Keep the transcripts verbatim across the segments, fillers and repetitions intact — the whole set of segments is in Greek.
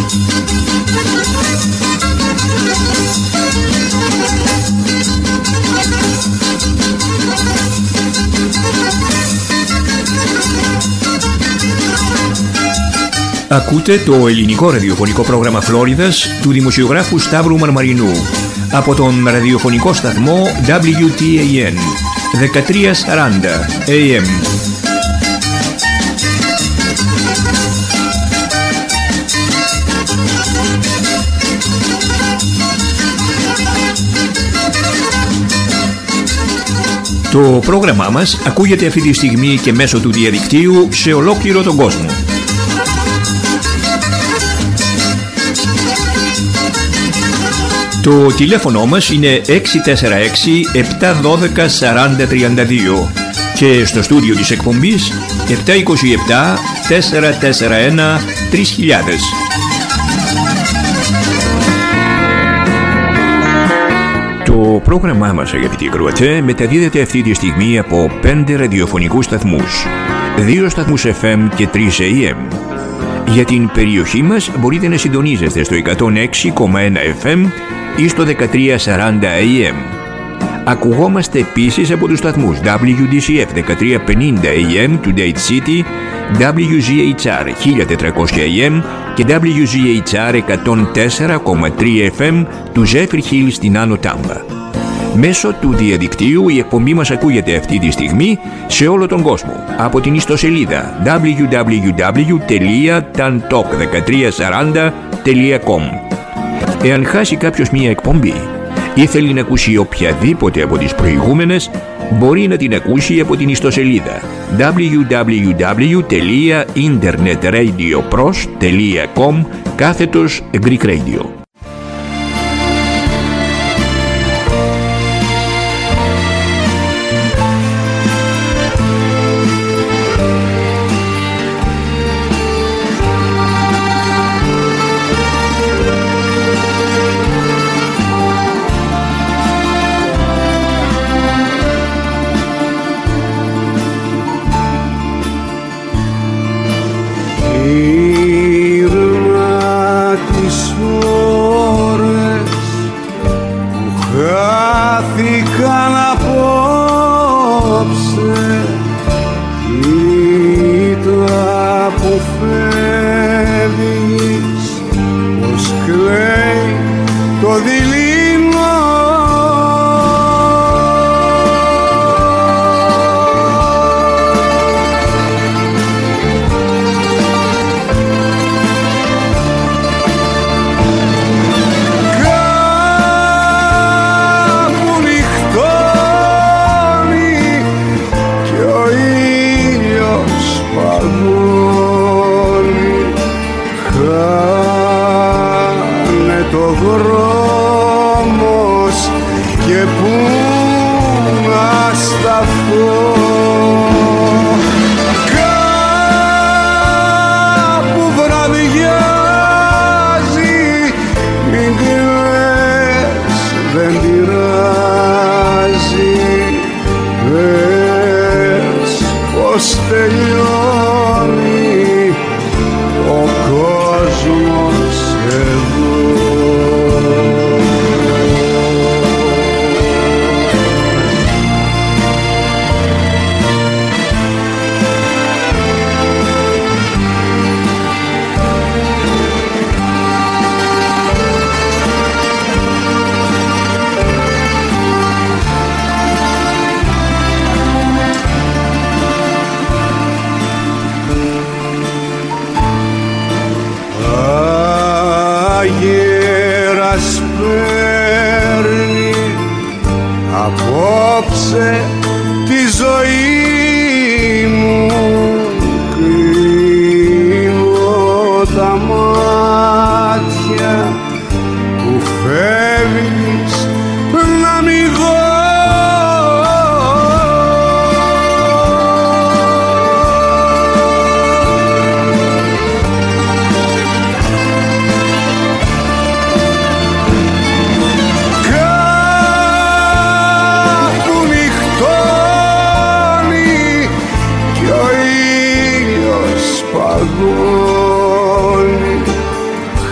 Ακούτε το ελληνικό ραδιοφωνικό πρόγραμμα Φλόριδας του δημοσιογράφου Σταύρου Μαρμαρινού από τον ραδιοφωνικό σταθμό ντάμπλιου τι έι εν δεκατρία σαράντα έι εμ. Το πρόγραμμά μας ακούγεται αυτή τη στιγμή και μέσω του διαδικτύου σε ολόκληρο τον κόσμο. Το τηλέφωνο μας είναι έξι τέσσερα έξι επτά ένα δύο τέσσερα μηδέν τρία δύο και στο στούντιο της εκπομπής επτά δύο επτά τέσσερα τέσσερα ένα τρία χιλιάδες. Το πρόγραμμά μας, αγαπητοί ακροατές, μεταδίδεται αυτή τη στιγμή από πέντε ραδιοφωνικούς σταθμούς, δύο σταθμούς εφ εμ και τρεις έι εμ. Για την περιοχή μας μπορείτε να συντονίζεστε στο εκατόν έξι κόμμα ένα εφ εμ ή στο δεκατρία σαράντα έι εμ. Ακουγόμαστε επίσης από τους σταθμούς ντάμπλιου ντι σι εφ δεκατρία πενήντα έι εμ του Date City, ντάμπλιου ζι έιτς αρ χίλια τετρακόσια έι εμ και ντάμπλιου ζι έιτς αρ εκατόν τέσσερα κόμμα τρία εφ εμ του Zephyr Hill στην Άνω Τάμπα. Μέσω του διαδικτύου η εκπομπή μας ακούγεται αυτή τη στιγμή σε όλο τον κόσμο από την ιστοσελίδα ντάμπλιου ντάμπλιου ντάμπλιου τελεία tantalk δεκατρία σαράντα τελεία κομ. Εάν χάσει κάποιος μία εκπομπή ή θέλει να ακούσει οποιαδήποτε από τις προηγούμενες, μπορεί να την ακούσει από την ιστοσελίδα ντάμπλιου ντάμπλιου ντάμπλιου τελεία internetradiopros τελεία com κάθετος Greek Radio.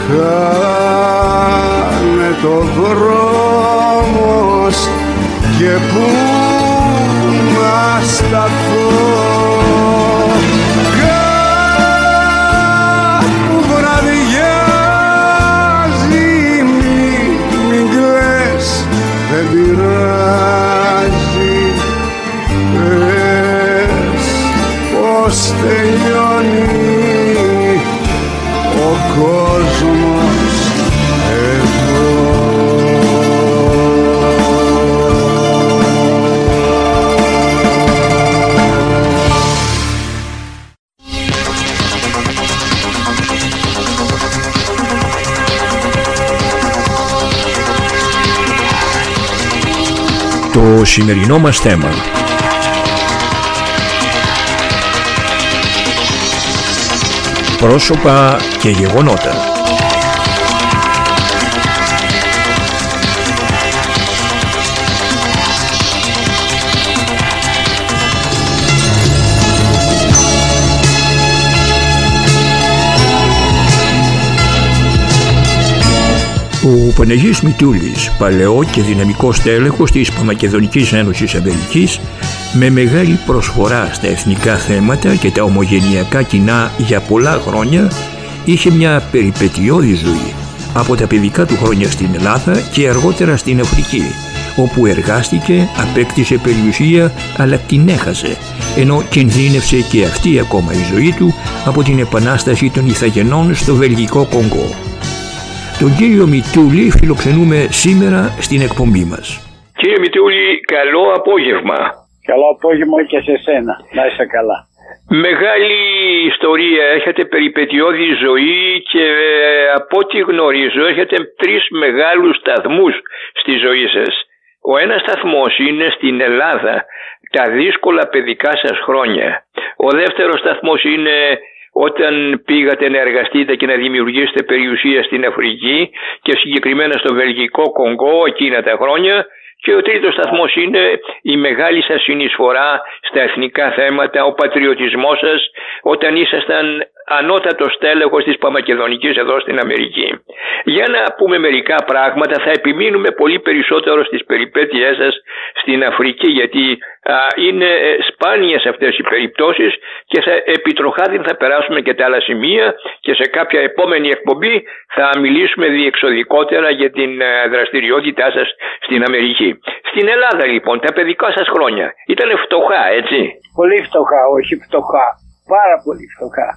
χάνεται ο δρόμος και πού να σταθώ. Κάπου βραδιάζει, μην, μην κλαις, δεν πειράζει. Πες πως τελειώνει ο κόσμος εδώ. Το σημερινό μας θέμα: πρόσωπα και γεγονότα. Ο Παναγής Μητούλης, παλαιό και δυναμικό στέλεχος της Παμακεδονικής Ένωσης Αμερικής, με μεγάλη προσφορά στα εθνικά θέματα και τα ομογενειακά κοινά για πολλά χρόνια, είχε μια περιπετειώδη ζωή από τα παιδικά του χρόνια στην Ελλάδα και αργότερα στην Αφρική, όπου εργάστηκε, απέκτησε περιουσία, αλλά την έχασε, ενώ κινδύνευσε και αυτή ακόμα η ζωή του από την επανάσταση των Ιθαγενών στο Βελγικό Κονγκό. Τον κύριο Μητούλη φιλοξενούμε σήμερα στην εκπομπή μας. Κύριε Μητούλη, καλό απόγευμα. Καλό απόγευμα και σε σένα. Να είσαι καλά. Μεγάλη ιστορία, έχετε περιπετειώδη ζωή και από ό,τι γνωρίζω έχετε τρεις μεγάλους σταθμούς στη ζωή σας. Ο ένας σταθμός είναι στην Ελλάδα, τα δύσκολα παιδικά σας χρόνια. Ο δεύτερος σταθμός είναι όταν πήγατε να εργαστείτε και να δημιουργήσετε περιουσία στην Αφρική και συγκεκριμένα στο Βελγικό Κονγκό εκείνα τα χρόνια. Και ο τρίτος σταθμός είναι η μεγάλη σας συνεισφορά στα εθνικά θέματα, ο πατριωτισμός σας όταν ήσασταν ανώτατος στέλεχος της Παμακεδονικής εδώ στην Αμερική. Για να πούμε μερικά πράγματα, θα επιμείνουμε πολύ περισσότερο στις περιπέτειές σας στην Αφρική, γιατί α, είναι σπάνιες αυτές οι περιπτώσεις και θα, επιτροχάδιν θα περάσουμε και τα άλλα σημεία και σε κάποια επόμενη εκπομπή θα μιλήσουμε διεξοδικότερα για την α, δραστηριότητά σας στην Αμερική. Στην Ελλάδα λοιπόν τα παιδικά σας χρόνια ήταν φτωχά, έτσι? Πολύ φτωχά, όχι φτωχά, πάρα πολύ φτωχά.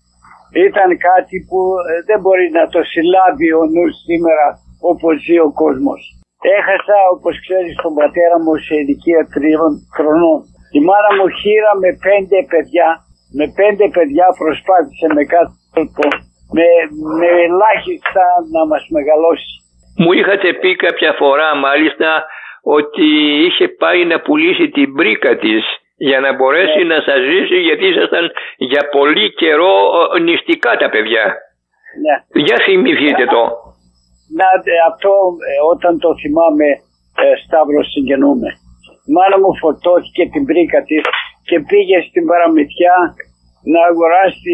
Ήταν κάτι που δεν μπορεί να το συλλάβει ο νους σήμερα όπως ζει ο κόσμος. Έχασα, όπως ξέρεις, τον πατέρα μου σε ηλικία τριών χρονών. Η μάνα μου χείρα με πέντε παιδιά, με πέντε παιδιά προσπάθησε με κάθε τρόπο, με, με ελάχιστα να μας μεγαλώσει. Μου είχατε πει κάποια φορά μάλιστα ότι είχε πάει να πουλήσει την πρίκα της για να μπορέσει ναι. να σας ζήσει, γιατί ήσασταν για πολύ καιρό νηστικά τα παιδιά. Ναι. Για θυμηθείτε το. Να, αυτό όταν το θυμάμαι, ε, Σταύρο, συγγενούμε. Η μάνα μου φορτώθηκε την πρίκα της και πήγε στην παραμυθιά να αγοράσει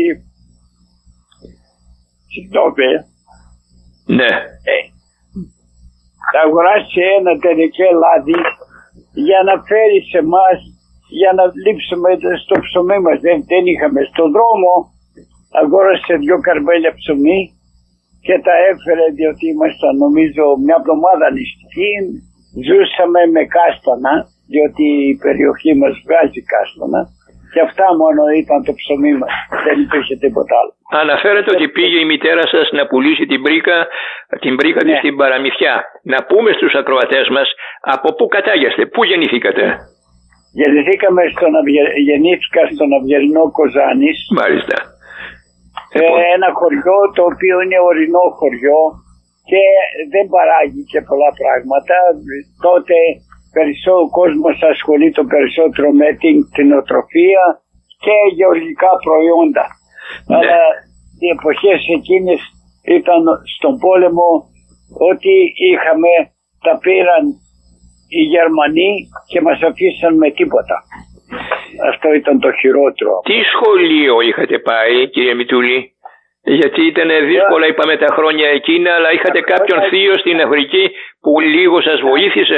συγγνώμη. Ναι. Ε, να αγοράσει ένα τελικέ λάδι για να φέρει σε εμάς, για να λείψουμε στο ψωμί μας. Δεν, δεν είχαμε. Στον δρόμο αγόρασε δυο καρμπέλια ψωμί και τα έφερε, διότι ήμασταν νομίζω μια εβδομάδα νηστικοί. Ζούσαμε με κάστανα, διότι η περιοχή μας βγάζει κάστανα. Και αυτά μόνο ήταν το ψωμί μας. Δεν υπήρχε τίποτα άλλο. Αναφέρετε ότι πήγε η μητέρα σας να πουλήσει την πρίκα, την πρίκα ναι. της στην παραμυθιά. Να πούμε στους ακροατές μας από πού κατάγεστε, πού γεννηθήκατε? Γεννηθήκαμε στον Αυγε... Γεννήθηκα στον Αυγερινό Κοζάνης. Μάλιστα. Ε, ένα χωριό το οποίο είναι ορεινό χωριό και δεν παράγει και πολλά πράγματα. Τότε περισσότερο κόσμος ασχολείται περισσότερο με την κτηνοτροφία και γεωργικά προϊόντα. Ναι. Αλλά οι εποχές εκείνες ήταν στον πόλεμο, ό,τι είχαμε τα πήραν οι Γερμανοί και μας αφήσαν με τίποτα. Αυτό ήταν το χειρότερο. Τι σχολείο είχατε πάει, κύριε Μητούλη? Γιατί ήταν δύσκολα, είπαμε, τα χρόνια εκείνα, αλλά είχατε κάποιον θείο στην Αφρική που λίγο σας βοήθησε.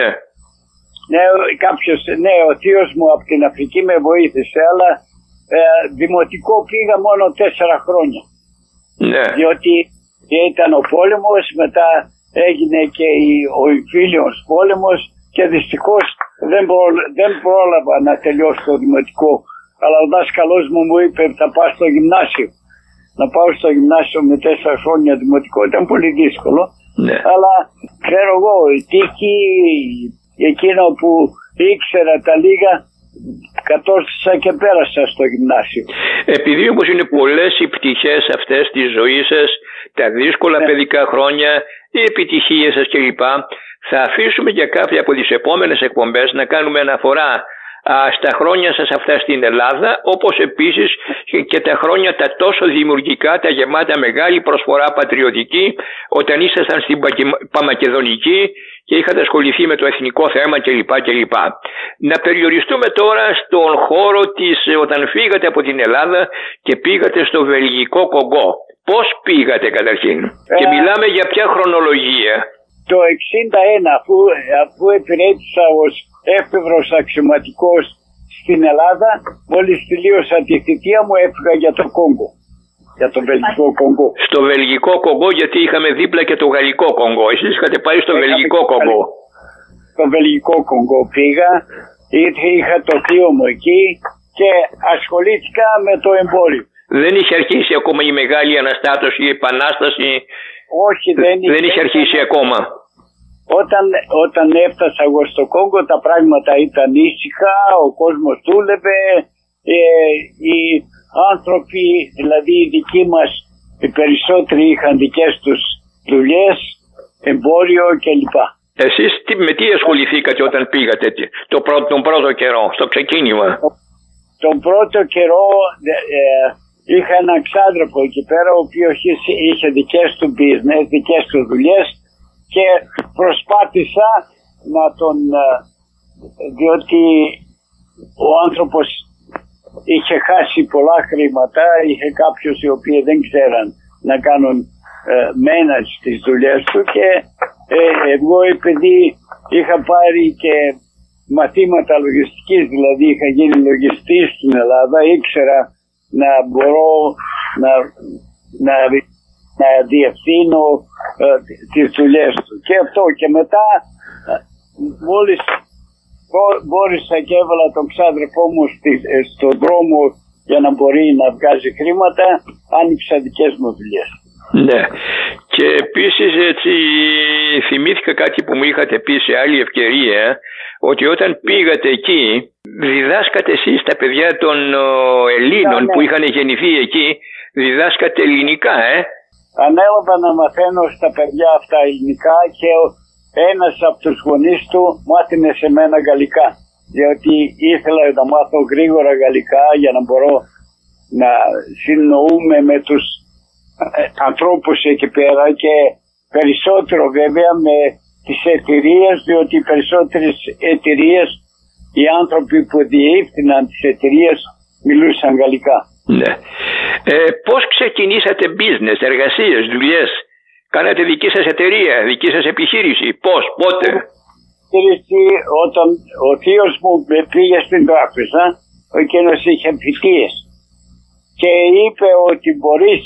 Ναι, κάποιος, ναι, ο θείος μου από την Αφρική με βοήθησε, αλλά ε, δημοτικό πήγα μόνο τέσσερα χρόνια. Ναι. Διότι ήταν ο πόλεμος, μετά έγινε και ο εμφύλιος πόλεμος και δυστυχώς δεν, προ, δεν πρόλαβα να τελειώσω το δημοτικό. Αλλά ο δάσκαλός μου μου είπε θα πάω στο γυμνάσιο. Να πάω στο γυμνάσιο με τέσσερα χρόνια δημοτικό ήταν πολύ δύσκολο. Ναι. Αλλά ξέρω εγώ, η τύχη, εκείνο που ήξερα τα λίγα, κατόρθωσα και πέρασα στο γυμνάσιο. Επειδή όμως είναι πολλές οι πτυχές αυτές της ζωής σας, τα δύσκολα ναι. παιδικά χρόνια, οι επιτυχίες σας κλπ. Θα αφήσουμε για κάποια από τις επόμενες εκπομπές να κάνουμε αναφορά α, στα χρόνια σας αυτά στην Ελλάδα, όπως επίσης και τα χρόνια τα τόσο δημιουργικά, τα γεμάτα μεγάλη προσφορά πατριωτική, όταν ήσασταν στην Παμακεδονική και είχατε ασχοληθεί με το εθνικό θέμα κλπ. κλπ. Να περιοριστούμε τώρα στον χώρο της, όταν φύγατε από την Ελλάδα και πήγατε στο Βελγικό Κονγκό. Πώς πήγατε καταρχήν ε, και μιλάμε για ποια χρονολογία? Το εξήντα ένα, αφού, αφού υπηρέτησα ως έφευρος αξιωματικός στην Ελλάδα, μόλις τελείωσα τη θητεία μου έφυγα για το Κόγκο. Για το Βελγικό Κονγκό. Στο Βελγικό Κονγκό, γιατί είχαμε δίπλα και το Γαλλικό Κονγκό. Εσείς είχατε πάει στο Είχα Βελγικό Κονγκό. Στο Βελγικό Κονγκό πήγα, είχα το θείο μου εκεί και ασχολήθηκα με το εμπόριο. Δεν είχε αρχίσει ακόμα η Μεγάλη Αναστάτωση, η Επανάσταση? Όχι, δεν είχε, δεν είχε αρχίσει ακόμα. Όταν, όταν έφτασα εγώ στο Κόγκο τα πράγματα ήταν ήσυχα, ο κόσμος δούλευε, ε, οι άνθρωποι, δηλαδή οι δικοί μας, οι περισσότεροι είχαν δικές τους δουλειές, εμπόριο κλπ. Εσείς τι, με τι ασχοληθήκατε όταν πήγατε το πρώτο, τον πρώτο καιρό, στο ξεκίνημα? Τον πρώτο καιρό ε, είχα έναν ξάδερφο εκεί πέρα, ο οποίος είχε δικές του business, δικές του δουλειές και προσπάθησα να τον, διότι ο άνθρωπος είχε χάσει πολλά χρήματα, είχε κάποιους οι οποίοι δεν ξέραν να κάνουν ε, manage τις δουλειές του και ε, εγώ επειδή είχα πάρει και μαθήματα λογιστικής, δηλαδή είχα γίνει λογιστής στην Ελλάδα, ήξερα να μπορώ να, να, να διευθύνω ε, τις δουλειές του. Και αυτό και μετά μόλις μπόρεσα και έβαλα τον ξάδερφό μου στη, στον δρόμο για να μπορεί να βγάζει χρήματα, άνοιξα δικές μου δουλειές. Ναι. Και επίσης έτσι θυμήθηκα κάτι που μου είχατε πει σε άλλη ευκαιρία, ότι όταν πήγατε εκεί διδάσκατε εσείς τα παιδιά των Ελλήνων ναι, ναι. που είχαν γεννηθεί εκεί, διδάσκατε ελληνικά, ε? Ανέλαβα να μαθαίνω στα παιδιά αυτά ελληνικά και ένας από τους γονείς του μάθαινε σε μένα γαλλικά, διότι ήθελα να μάθω γρήγορα γαλλικά για να μπορώ να συννοούμε με τους ανθρώπους εκεί πέρα και περισσότερο βέβαια με τις εταιρείες, διότι οι περισσότερες εταιρείες, οι άνθρωποι που διεύθυναν τις εταιρείες μιλούσαν γαλλικά. Ναι. Ε, πώς ξεκινήσατε business, εργασίες, δουλειές? Κάνατε δική σας εταιρεία, δική σας επιχείρηση? Πώς, πότε? Όταν ο θείος μου πήγε στην τράπεζα, ο εκείνος είχε φοιτίες και είπε ότι μπορείς,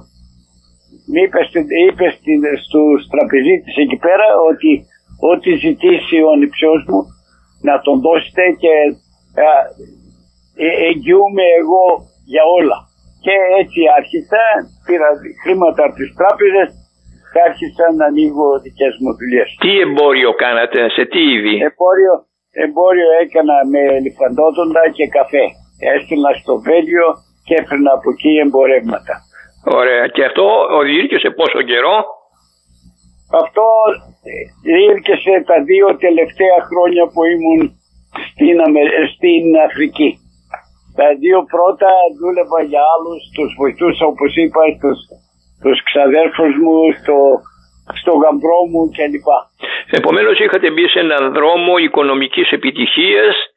είπε, είπε στους τραπεζίτες εκεί πέρα ότι ό,τι ζητήσει ο νηψιός μου να τον δώσετε και ε, ε, εγγυούμαι εγώ για όλα. Και έτσι άρχισα, πήρα χρήματα από τις τράπεζες και άρχισα να ανοίγω δικές μου δουλειές. Τι εμπόριο κάνατε, σε τι είδη? Εμπόριο, εμπόριο έκανα με λιφαντόδοντα και καφέ. Έστειλα στο Βέλγιο και έφερνα από εκεί εμπορεύματα. Ωραία. Και αυτό διήρκεσε πόσο καιρό? Αυτό διήρκεσε τα δύο τελευταία χρόνια που ήμουν στην, στην Αφρική. Τα δύο πρώτα δούλευα για άλλους, τους βοηθούσα όπως είπα, τους, τους ξαδέρφους μου, στο, στο γαμπρό μου κλπ. Επομένως είχατε μπει σε έναν δρόμο οικονομικής επιτυχίας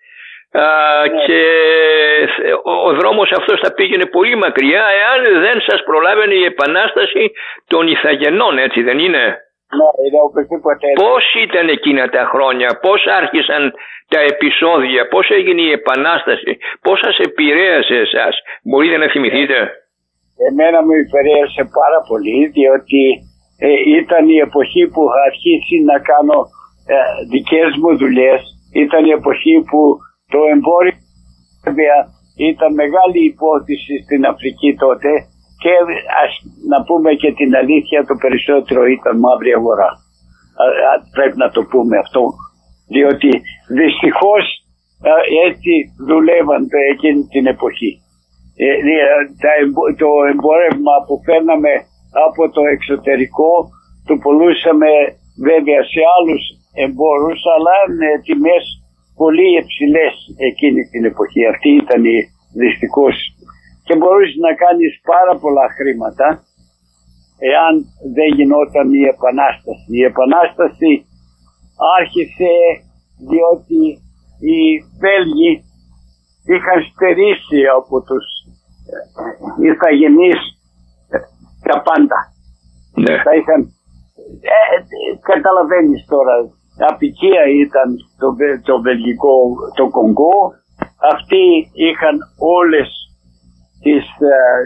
Α, ναι. Και ο, ο δρόμος αυτός θα πήγαινε πολύ μακριά εάν δεν σας προλάβαινε η επανάσταση των Ιθαγενών, έτσι δεν είναι? Ναι, είναι οπωσδήποτε. Πώς ήταν εκείνα τα χρόνια, πώς άρχισαν τα επεισόδια, πώς έγινε η επανάσταση, πώς σας επηρέασε εσάς? Μπορείτε να θυμηθείτε? Εμένα μου επηρέασε πάρα πολύ, διότι ε, ήταν η εποχή που είχα αρχίσει να κάνω ε, δικές μου δουλειές. Ήταν η εποχή που το εμπόριο ήταν μεγάλη υπόθεση στην Αφρική τότε και ας να πούμε και την αλήθεια, το περισσότερο ήταν μαύρη αγορά. Α, α, πρέπει να το πούμε αυτό, διότι δυστυχώς α, έτσι δουλεύαν εκείνη την εποχή. Ε, τα, το εμπόρευμα που φέρναμε από το εξωτερικό το πουλούσαμε βέβαια σε άλλους εμπόρους, αλλά με τιμές πολύ υψηλές εκείνη την εποχή. Αυτή ήταν η δυστυχώς. Και μπορείς να κάνεις πάρα πολλά χρήματα εάν δεν γινόταν η επανάσταση. Η επανάσταση άρχισε διότι οι Βέλγοι είχαν στερήσει από τους Ιθαγενείς τα πάντα. Ναι. Τα είχαν, ε, καταλαβαίνεις τώρα, απικία ήταν το, το βελγικό, το Κονγκό. Αυτοί είχαν όλες τις, uh,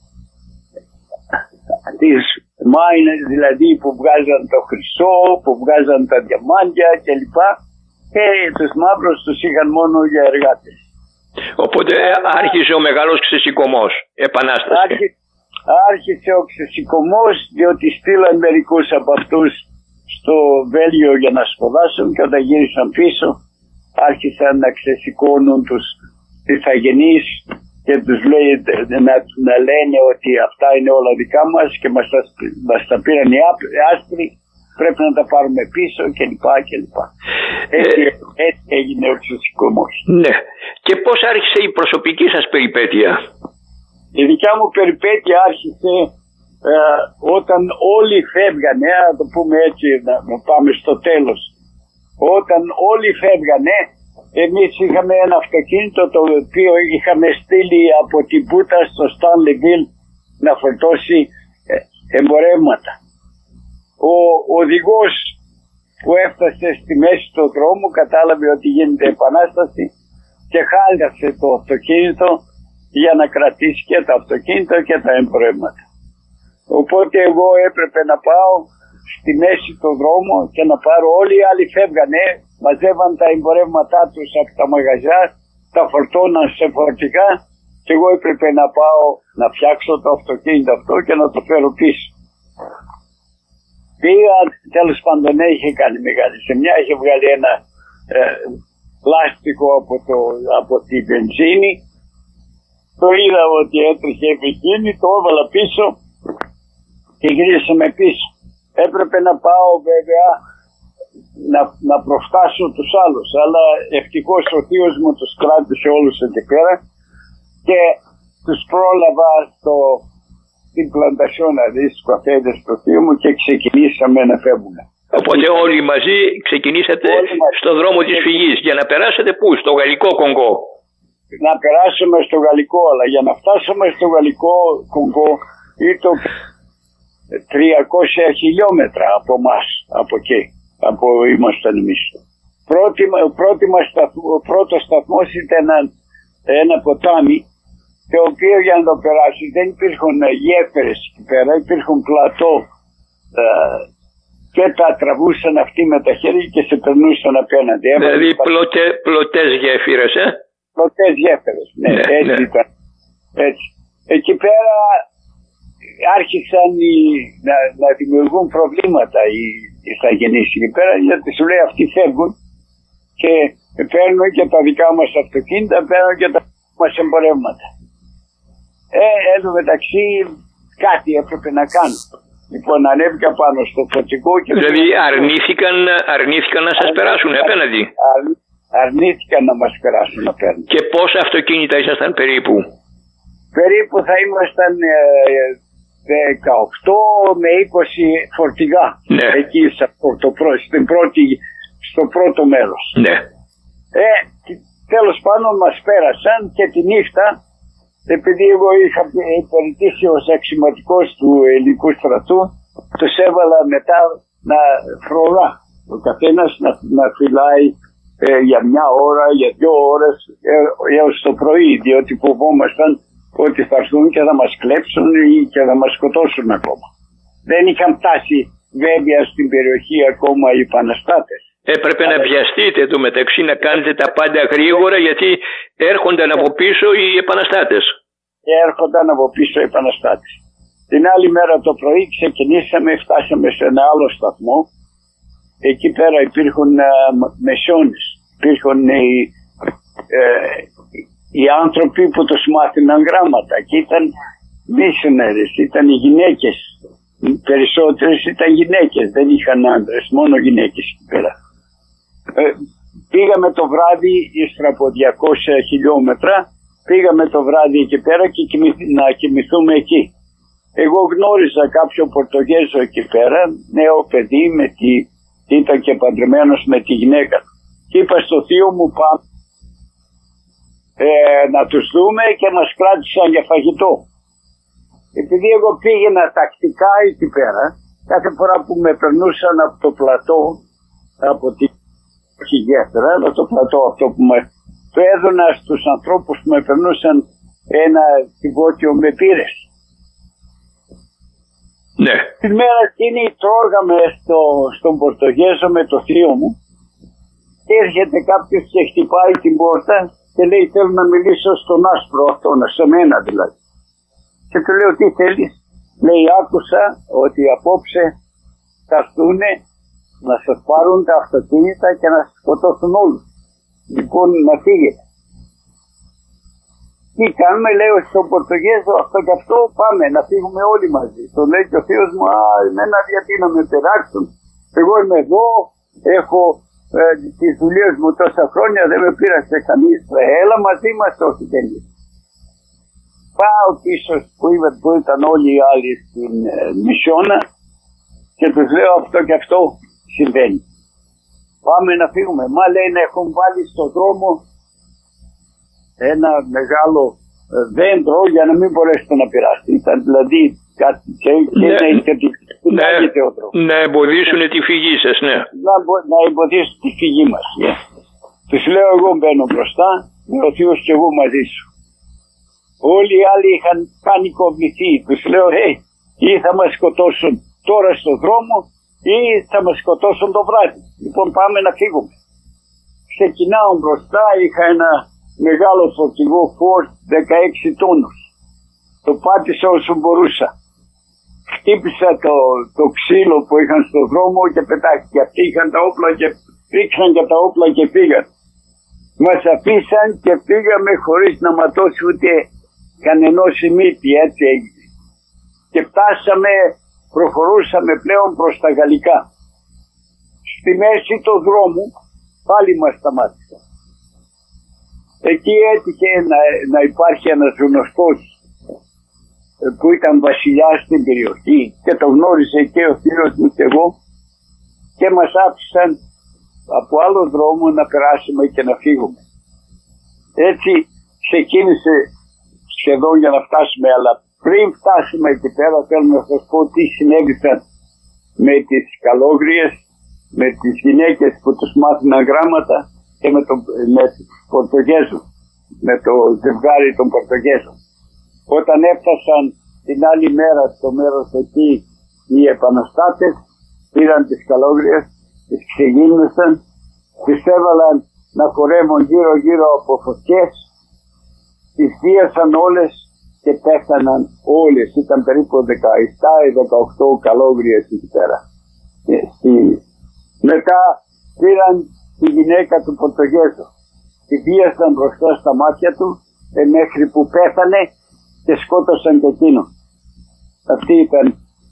τις μάινες, δηλαδή που βγάζαν το χρυσό, που βγάζαν τα διαμάντια κλπ. Και τους μαύρους τους είχαν μόνο για εργάτες. Οπότε άρχισε ο μεγάλος ξεσηκωμός, επανάσταση. Άρχι, άρχισε ο ξεσηκωμός διότι στείλαν μερικούς από αυτούς στο Βέλγιο για να σπουδάσουν και όταν γύρισαν πίσω άρχισαν να ξεσηκώνουν τους Ιθαγενείς και τους λέει να, να λένε ότι αυτά είναι όλα δικά μας και μας τα, μας τα πήραν οι άσπροι, πρέπει να τα πάρουμε πίσω κλπ. κλπ. Έτσι, ε, έτσι έγινε ο ξεσηκωμός. Ναι. Και πώς άρχισε η προσωπική σας περιπέτεια? Η δικιά μου περιπέτεια άρχισε ε, όταν όλοι φεύγανε, να το πούμε έτσι, να, να πάμε στο τέλος. Όταν όλοι φεύγανε, εμείς είχαμε ένα αυτοκίνητο το οποίο είχαμε στείλει από την Πούτα στο Στάνλεβιλ να φορτώσει ε, εμπορεύματα. Ο οδηγός που έφτασε στη μέση του δρόμου κατάλαβε ότι γίνεται επανάσταση και χάλιασε το αυτοκίνητο για να κρατήσει και το αυτοκίνητο και τα εμπορεύματα. Οπότε εγώ έπρεπε να πάω στη μέση του δρόμου και να πάρω, όλοι οι άλλοι φεύγανε, μαζεύαν τα εμπορεύματά τους από τα μαγαζιά, τα φορτώναν σε φορτικά και εγώ έπρεπε να πάω να φτιάξω το αυτοκίνητο αυτό και να το φέρω πίσω. Πήγα, τέλος πάντων είχε κάνει μεγάλη ζημιά, είχε βγάλει ένα ε, πλάστικο από, το, από τη βενζίνη, το είδα ότι έτρεχε επικίνη, το έβαλα πίσω και γυρίσαμε πίσω. Έπρεπε να πάω βέβαια να, να προφτάσω τους άλλους, αλλά ευτυχώς ο θείος μου τους κράτησε όλους εκεί πέρα και τους πρόλαβα στο, στην πλαντασιόνα, δηλαδή στους καφέδες του θείου μου και ξεκινήσαμε να φεύγουμε. Οπότε όλοι μαζί ξεκινήσατε όλοι μαζί στο δρόμο της φυγής για να περάσετε πού, στο Γαλλικό Κονγκό? Να περάσουμε στο Γαλλικό, αλλά για να φτάσουμε στο Γαλλικό Κονγκό ήταν τριακόσια χιλιόμετρα από εμάς, από εκεί, από ήμασταν εμείς. Πρώτη, πρώτη μας, ο πρώτος σταθμός ήταν ένα, ένα ποτάμι, το οποίο για να το περάσει δεν υπήρχαν γέφυρες εκεί πέρα, υπήρχαν πλατό ε, και τα τραβούσαν αυτοί με τα χέρια και σε περνούσαν απέναντι. Δηλαδή πλωτέ, πλωτές γέφυρες, ε? Πλωτές γέφυρες, ναι, ναι έτσι ναι. ήταν. Έτσι. Εκεί πέρα άρχισαν οι, να, να δημιουργούν προβλήματα οι Ιθαγενείς εκεί πέρα, γιατί σου λέει αυτοί φεύγουν και παίρνουν και τα δικά μας αυτοκίνητα, παίρνουν και τα μας εμπορεύματα. Ε, εδώ μεταξύ κάτι έπρεπε να κάνω. Λοιπόν, ανέβηκα πάνω στο φορτικό και... Δηλαδή αρνήθηκαν, αρνήθηκαν να σας περάσουν απέναντι. Αρ, αρνήθηκαν να μας περάσουν απέναντι. Και πόσα αυτοκίνητα ήσασταν περίπου? Περίπου θα ήμασταν ε, δεκαοκτώ με είκοσι φορτηγά. Ναι. Εκεί στο, το, στην πρώτη, στο πρώτο μέρος. Ναι. Ε, Τέλος πάντων μας πέρασαν και τη νύχτα, επειδή εγώ είχα υπηρετήσει ως αξιωματικός του ελληνικού στρατού, τους έβαλα μετά να φρουρά ο καθένας να, να φυλάει ε, για μια ώρα, για δύο ώρες ε, έως το πρωί, διότι φοβόμασταν ότι θα έρθουν και θα μας κλέψουν ή και θα μας σκοτώσουν ακόμα. Δεν είχαν φτάσει βέβαια στην περιοχή ακόμα οι επαναστάτες. Έπρεπε να βιαστείτε το μεταξύ, να κάνετε τα πάντα γρήγορα, γιατί έρχονταν από πίσω οι επαναστάτες. Έρχονταν από πίσω οι επαναστάτες. Την άλλη μέρα το πρωί ξεκινήσαμε, φτάσαμε σε ένα άλλο σταθμό. Εκεί πέρα υπήρχαν uh, μεσώνες. Υπήρχαν οι, uh, οι άνθρωποι που τους μάθαιναν γράμματα και ήταν missionaries, ήταν οι γυναίκες. Οι περισσότερες ήταν γυναίκες, δεν είχαν άντρες, μόνο γυναίκες εκεί πέρα. Ε, πήγαμε το βράδυ, ύστερα από διακόσια χιλιόμετρα, πήγαμε το βράδυ εκεί πέρα και κοιμηθ, να κοιμηθούμε εκεί. Εγώ γνώριζα κάποιο Πορτογέζο εκεί πέρα, νέο παιδί, με τη, ήταν και παντρεμένος με τη γυναίκα. Και είπα στο θείο μου πάμε ε, να τους δούμε και μας κράτησαν για φαγητό. Επειδή εγώ πήγαινα τακτικά εκεί πέρα, κάθε φορά που με περνούσαν από το πλατό, από τη γέφυρα, αλλά το πλατό αυτό που με το έδωνα στους ανθρώπους που με περνούσαν ένα κυβότιο με πύρες. Ναι. Την μέρα εκείνη τρώγαμε στο, στον Πορτογέζο με το θείο μου και έρχεται κάποιος και χτυπάει την πόρτα και λέει θέλω να μιλήσω στον άσπρο αυτόν, σε μένα δηλαδή. Και του λέω τι θέλεις? Λέει άκουσα ότι απόψε θα έρθουνε να σας πάρουν τα αυτοκίνητα και να σας σκοτώσουν όλους. Λοιπόν να φύγετε. Τι κάνουμε, λέω στον Πορτογέζο, αυτό και αυτό, πάμε να φύγουμε όλοι μαζί. Το λέει και ο θείος μου, α, εμένα γιατί να με περάξουν. Εγώ είμαι εδώ, έχω ε, τις δουλειές μου τόσα χρόνια, δεν με πείραξε κανείς. Έλα μαζί μας, όχι τέλειες. Πάω πίσω που, είπα, που ήταν όλοι οι άλλοι στην ε, Μισιώνα και τους λέω αυτό και αυτό συμβαίνει. Πάμε να φύγουμε. Μα λέει να έχουν βάλει στον δρόμο ένα μεγάλο ε, δέντρο για να μην μπορέσετε να περάσετε. Ήταν δηλαδή κάτι και, και ναι, να εισπιτάγεται ναι, ο δρόμος. Να εμποδίσουν τη φυγή σας, ναι. Να, να εμποδίσουν τη φυγή μας. Yeah. Τους λέω εγώ μπαίνω μπροστά, ο θείος και εγώ μαζί σου. Όλοι οι άλλοι είχαν πανικοβληθεί. Τους λέω, hey, ή θα μας σκοτώσουν τώρα στον δρόμο ή θα μας σκοτώσουν το βράδυ. Λοιπόν πάμε να φύγουμε. Ξεκινάω μπροστά, είχα ένα μεγάλο φορτηγό Ford δεκαέξι τόνους. Το πάτησα όσο μπορούσα. Χτύπησα το, το ξύλο που είχαν στον δρόμο και πετάχτηκε. Αυτοί είχαν τα όπλα και ρίξαν και τα όπλα και πήγαν. Μας αφήσαν και πήγαμε χωρίς να ματώσει ούτε κανενός ημίτη, έτσι έγινε. Και φτάσαμε, προχωρούσαμε πλέον προς τα γαλλικά. Στη μέση του δρόμου πάλι μας σταμάτησαν. Εκεί έτυχε να, να υπάρχει ένας γνωστός που ήταν βασιλιάς στην περιοχή και το γνώριζε και ο θείος μου και εγώ και μας άφησαν από άλλο δρόμο να περάσουμε και να φύγουμε. Έτσι ξεκίνησε σχεδόν για να φτάσουμε, αλλά πριν φτάσουμε εκεί πέρα θέλω να σας πω τι συνέβησαν με τις καλόγριες, με τις γυναίκες που τους μάθαιναν γράμματα και με, το, με τους Πορτογέζους, με το ζευγάρι των Πορτογέζων. Όταν έφτασαν την άλλη μέρα στο μέρος εκεί οι επαναστάτες, πήραν τις καλόγριες, τις ξεγύμνωσαν, τις έβαλαν να χορεύουν γύρω γύρω από φωτιές, τις βίασαν όλες και πέθαναν όλες. Ήταν περίπου δεκαεπτά ή δεκαοκτώ καλόγριες εκεί πέρα. Μετά πήραν τη γυναίκα του Πορτογέζου, τη βίασαν μπροστά στα μάτια του ε, μέχρι που πέθανε και σκότωσαν και εκείνον. Αυτή ήταν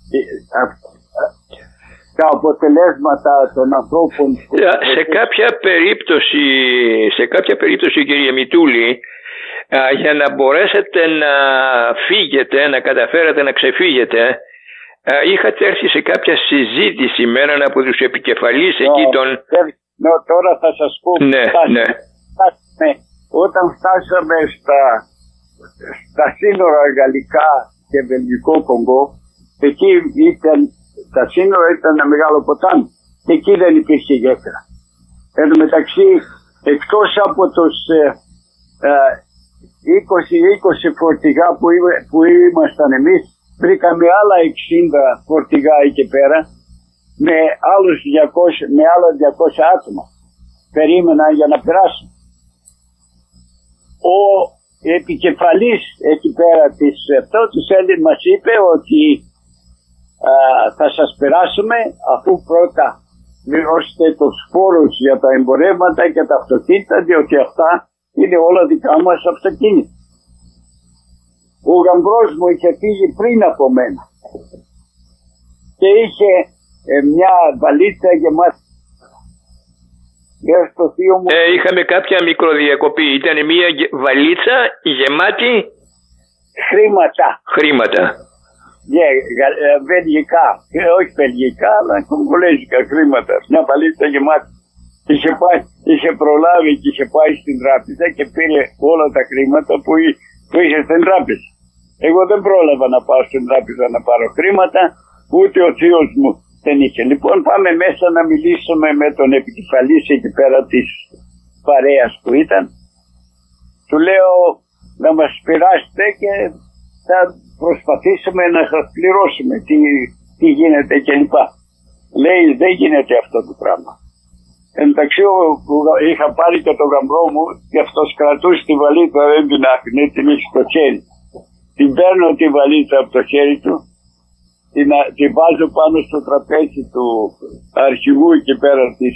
τα αποτελέσματα των ανθρώπων. Σε κάποια περίπτωση, σε κάποια περίπτωση κύριε Μητούλη, για να μπορέσετε να φύγετε, να καταφέρετε να ξεφύγετε, είχατε έρθει σε κάποια συζήτηση με έναν από τους επικεφαλείς εκεί των... Ναι, τώρα θα σας πω. Ναι, ναι. Ναι, όταν φτάσαμε στα, στα σύνορα γαλλικά και βελγικό Κονγκό, εκεί ήταν, τα σύνορα ήταν ένα μεγάλο ποτάμι και εκεί δεν υπήρχε γέφυρα. Εν τω μεταξύ, εκτός από τους ε, ε, είκοσι είκοσι φορτηγά που, που ήμασταν εμείς, βρήκαμε άλλα εξήντα φορτηγά εκεί πέρα με, άλλους διακόσια, με άλλα διακόσια άτομα. Περίμεναν για να περάσουν. Ο επικεφαλής εκεί πέρα της αυτό τους Έλλην μας είπε ότι α, θα σας περάσουμε αφού πρώτα πληρώσετε τους φόρους για τα εμπορεύματα και τα αυτοκίνητα, διότι αυτά είναι όλα δικά μας αυτοκίνητα. Ο γαμπρός μου είχε φύγει πριν από μένα και είχε ε, μια βαλίτσα γεμάτη. Μου... Ε, είχαμε κάποια μικροδιακοπή. Ήταν μια βαλίτσα γεμάτη χρήματα. Χρήματα. Yeah, βελγικά. Όχι βελγικά, αλλά κογκολέζικα χρήματα. Μια βαλίτσα γεμάτη. Είχε, πάει, είχε προλάβει και είχε πάει στην τράπεζα και πήρε όλα τα χρήματα που, που είχε στην τράπεζα. Εγώ δεν πρόλαβα να πάω στην τράπεζα να πάρω χρήματα, ούτε ο θείος μου δεν είχε. Λοιπόν, πάμε μέσα να μιλήσουμε με τον επικεφαλής εκεί πέρα της παρέας που ήταν. Του λέω να μας πειράσετε και θα προσπαθήσουμε να σας πληρώσουμε τι, τι γίνεται κλπ. Λέει δεν γίνεται αυτό το πράγμα. Εν ταξί είχα πάρει και τον γαμπρό μου και αυτός κρατούσε τη βαλίτσα, δεν την άφηνε, την είχε στο χέρι. Την παίρνω τη βαλίτσα από το χέρι του, την, την βάζω πάνω στο τραπέζι του αρχηγού εκεί πέρα της,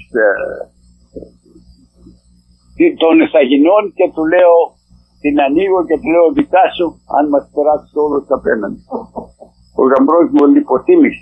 ε, των Ιθαγινών και του λέω, την ανοίγω και του λέω δικά σου αν μας περάσει όλους απέναντι. Ο γαμπρός μου λιποθύμησε.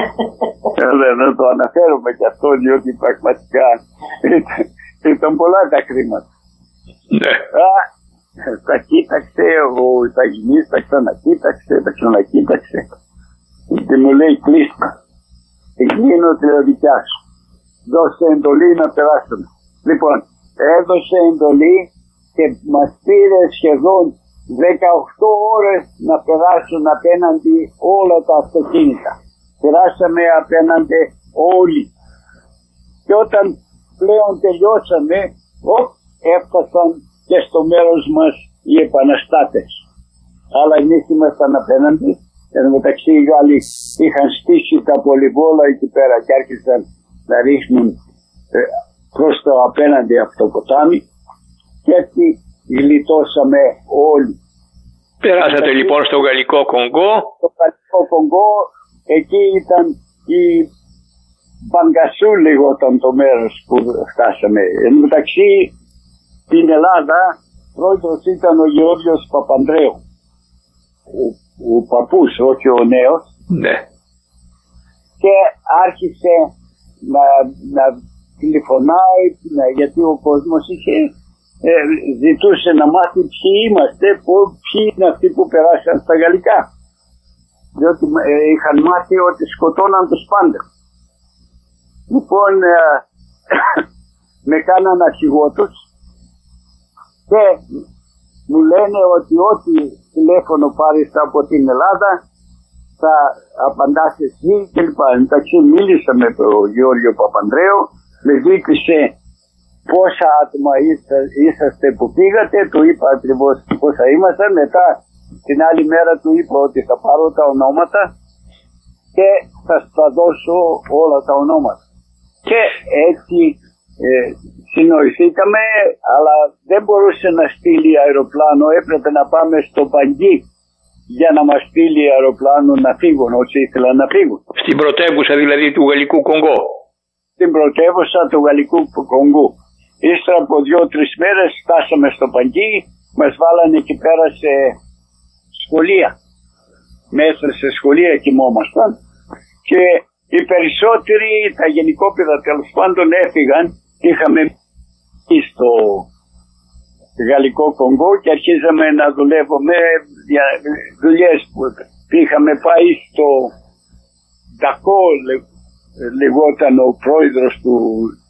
Να το αναφέρομαι και αυτό διότι πραγματικά ήταν, ήταν πολλά τα χρήματα. Α, τα κοίταξε, ο Ιθαγινής τα ξανακοίταξε, τα ξανακοίταξε και μου λέει κλείσμα. Εκείνο τη δικιά σου. Δώσε εντολή να περάσουμε. Λοιπόν, έδωσε εντολή και μας πήρε σχεδόν δεκαοκτώ ώρες να περάσουν απέναντι όλα τα αυτοκίνητα. Περάσαμε απέναντι όλοι. Και όταν πλέον τελειώσαμε, οπ, έφτασαν και στο μέρος μας οι επαναστάτες. Αλλά εμείς ήμασταν απέναντι. Εν μεταξύ οι Γάλλοι είχαν στήσει τα πολυβόλα εκεί πέρα και άρχισαν να ρίχνουν ε, προς το απέναντι από το ποτάμι και έτσι γλιτώσαμε όλοι. Περάσατε και λοιπόν στο Γαλλικό Κονγκό. Στο Γαλλικό Κονγκό, εκεί ήταν η Μπαγκασού λεγόταν το μέρος που φτάσαμε. Εν μεταξύ στην Ελλάδα πρόεδρος ήταν ο Γεώργιος Παπανδρέου. Ο, ο παππούς, όχι ο νέος. Ναι. Και άρχισε να, να τηλεφωνάει, να, γιατί ο κόσμος είχε, ε, ζητούσε να μάθει ποιοι είμαστε, που, ποιοι είναι αυτοί που περάσαν στα γαλλικά. Διότι ε, είχαν μάθει ότι σκοτώναν τους πάντες. Λοιπόν, ε, με κάναν αρχηγό τους και μου λένε ότι ό,τι τηλέφωνο πάρεις από την Ελλάδα θα απαντάς εσύ κλπ. Εντάξει, μίλησα με τον Γιώργο Παπανδρέου, με ζήτησε πόσα άτομα είστε, είσαστε που πήγατε, του είπα ακριβώς πόσα ήμασταν, μετά την άλλη μέρα του είπα ότι θα πάρω τα ονόματα και θα στα δώσω όλα τα ονόματα. Και έτσι ε, συνοηθήκαμε, αλλά δεν μπορούσε να στείλει αεροπλάνο, έπρεπε να πάμε στο Μπαγκί για να μας στείλει αεροπλάνο να φύγουν όσοι ήθελαν να φύγουν. Στην πρωτεύουσα δηλαδή του Γαλλικού Κονγκό. Στην πρωτεύουσα του Γαλλικού Κονγκού. Ύστερα από δύο-τρεις μέρες φτάσαμε στο Μπαγκί, μας βάλανε εκεί πέρα σε σχολεία. Μέσα σε σχολεία κοιμόμασταν και οι περισσότεροι, τα γενικόπαιδα τέλος πάντων έφυγαν. Είχαμε στο Γαλλικό Κονγκό και αρχίζαμε να δουλεύουμε για δουλειές που είχαμε πάει στο Ντακό, λεγόταν ο πρόεδρος του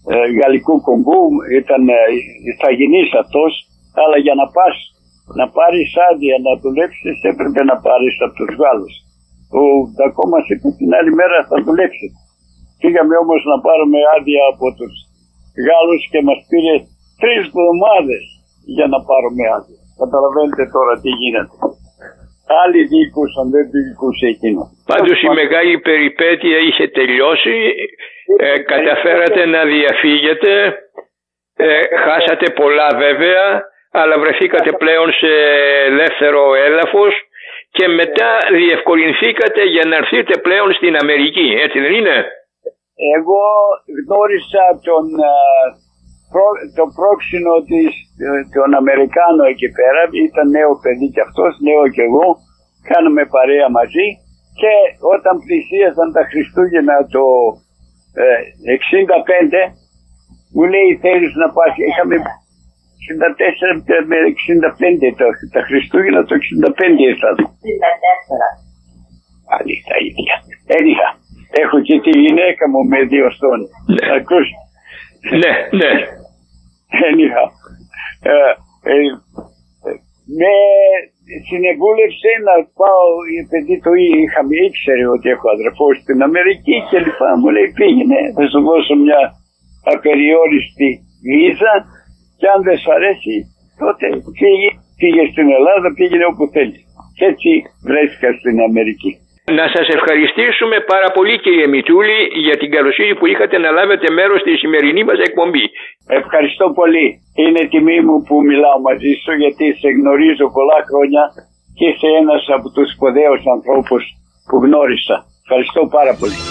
ε, γαλλικού κονγκού, ήταν ε, ηθαγενής αυτός, αλλά για να πας να πάρεις άδεια να δουλέψεις έπρεπε να πάρεις από τους Γάλλους. Ο Ντακό μας είπε την άλλη μέρα θα δουλέψει. Πήγαμε όμως να πάρουμε άδεια από τους Γάλλους και μας πήρε τρεις εβδομάδες για να πάρουμε άδεια. Καταλαβαίνετε τώρα τι γίνεται. Άλλοι διοικούσαν, δεν διοικούσε εκείνο. Πάντως η μεγάλη περιπέτεια είχε τελειώσει, ε, καταφέρατε να διαφύγετε, ε, χάσατε πολλά βέβαια, αλλά βρεθήκατε πλέον σε ελεύθερο έδαφος και μετά διευκολυνθήκατε για να έρθετε πλέον στην Αμερική, έτσι δεν είναι? Εγώ γνώρισα τον, προ, το πρόξενο της, τον Αμερικάνο εκεί πέρα, ήταν νέο παιδί κι αυτός, νέο κι εγώ, κάναμε παρέα μαζί και όταν πλησίασαν τα Χριστούγεννα το ε, εξήντα πέντε μου λέει θέλεις να πας, είχαμε εξήντα τέσσερα με εξήντα πέντε τα, τα Χριστούγεννα, το εξήντα πέντε ήρθαν. εξήντα τέσσερα. Άλλη τα ίδια. Έλειχα. Έχω και τη γυναίκα μου με δύο στόν. Ναι. Ακούς. Ναι, ναι. Έλειχα. Ε, ε, με συνεβούλευσε να πάω, επειδή το είχαμε, ήξερε ότι έχω αδερφό στην Αμερική και λοιπά. Μου λέει πήγαινε, θα σου δώσω μια απεριόριστη βίζα και αν δεν σου αρέσει τότε φύγε, πήγε στην Ελλάδα, πήγαινε όπου θέλει. Και έτσι βρέθηκα στην Αμερική. Να σας ευχαριστήσουμε πάρα πολύ κύριε Μητσούλη για την καλοσύνη που είχατε να λάβετε μέρος στη σημερινή μας εκπομπή. Ευχαριστώ πολύ. Είναι τιμή μου που μιλάω μαζί σου γιατί σε γνωρίζω πολλά χρόνια και είσαι ένας από τους σπουδαίους ανθρώπους που γνώρισα. Ευχαριστώ πάρα πολύ.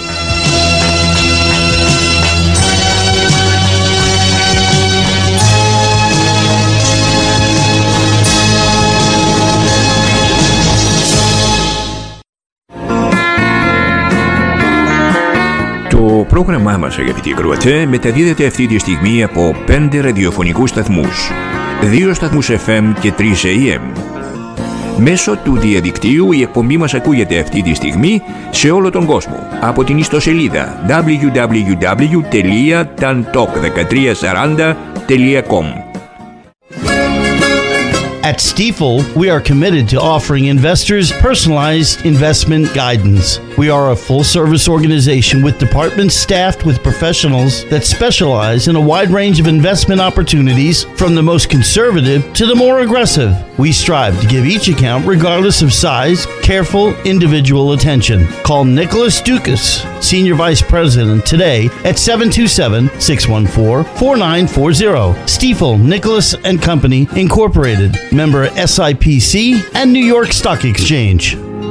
Το πρόγραμμά μας, αγαπητοί ακροατέ, μεταδίδεται αυτή τη στιγμή από πέντε ραδιοφωνικούς σταθμούς, δύο σταθμούς εφ εμ και τρεις έι εμ. Μέσω του διαδικτύου η εκπομπή μας ακούγεται αυτή τη στιγμή σε όλο τον κόσμο από την ιστοσελίδα double-u double-u double-u τελεία tantalk δεκατρία σαράντα τελεία com. At Stifel, we are committed to offering investors personalized investment guidance. We are a full-service organization with departments staffed with professionals that specialize in a wide range of investment opportunities, from the most conservative to the more aggressive. We strive to give each account, regardless of size, careful individual attention. Call Nicholas Dukas, Senior Vice President, today at seven two seven, six one four, four nine four zero. Stifel, Nicholas and Company, Incorporated. Member S I P C and New York Stock Exchange.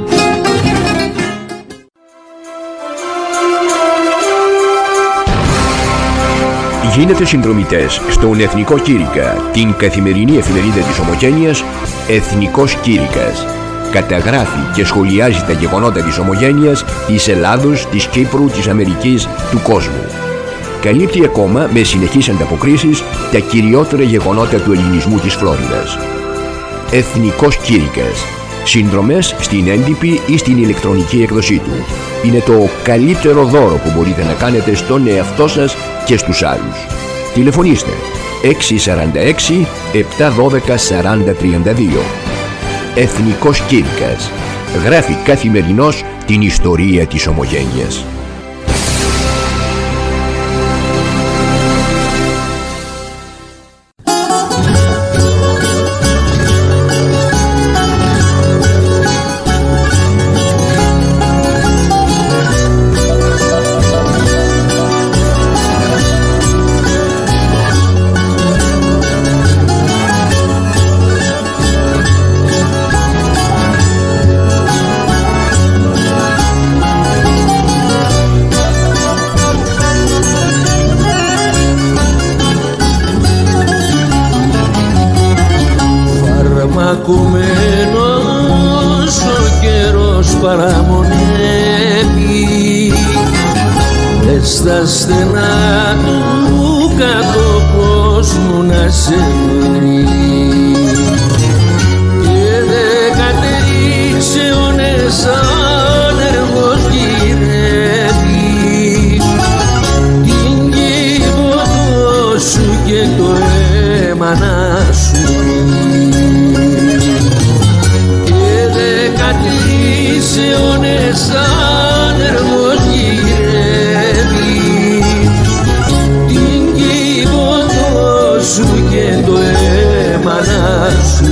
Γίνετε συνδρομητές στον Εθνικό Κήρυκα, την καθημερινή εφημερίδα της Ομογένειας Εθνικός Κήρυκας. Καταγράφει και σχολιάζει τα γεγονότα της Ομογένειας, της Ελλάδος, της Κύπρου, της Αμερικής, του κόσμου. Καλύπτει ακόμα με συνεχείς ανταποκρίσεις τα κυριότερα γεγονότα του ελληνισμού της Φλόριδας. Εθνικός Κήρυκας. Συνδρομές στην έντυπη ή στην ηλεκτρονική έκδοσή του. Είναι το καλύτερο δώρο που μπορείτε να κάνετε στον εαυτό σας και στους άλλους. Τηλεφωνήστε έξι τέσσερα έξι, επτά ένα δύο, σαράντα τριάντα δύο. Εθνικός Κήρυκας. Γράφει καθημερινώς την ιστορία της Ομογένειας. Φαρμακωμένος ο καιρός παραμονεύει, μες στα στενά του κάτω κόσμου να σε βρει, και δεκατρείς αιώνες ανεργός γυρεύει την κήπο του σαν ερμός γυρεύει την κύβωτο σου και το αίμα να σου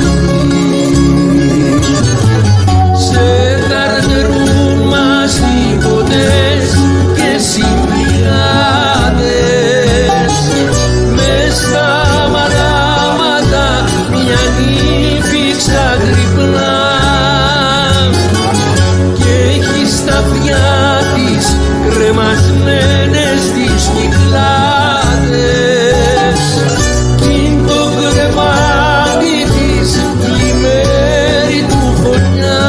σε καρτερούν μας τίποτες και συμπλιάδες μες στα μαράματα μια νύφη ξαγρυπνά και έχει στα αυτιά της κρεμασμένες τις κυκλάδες κι είναι το κρεβάτι της λιμέρι του φωτιά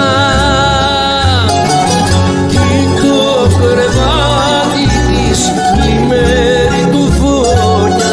κι είναι το κρεβάτι της λιμέρι του φωτιά.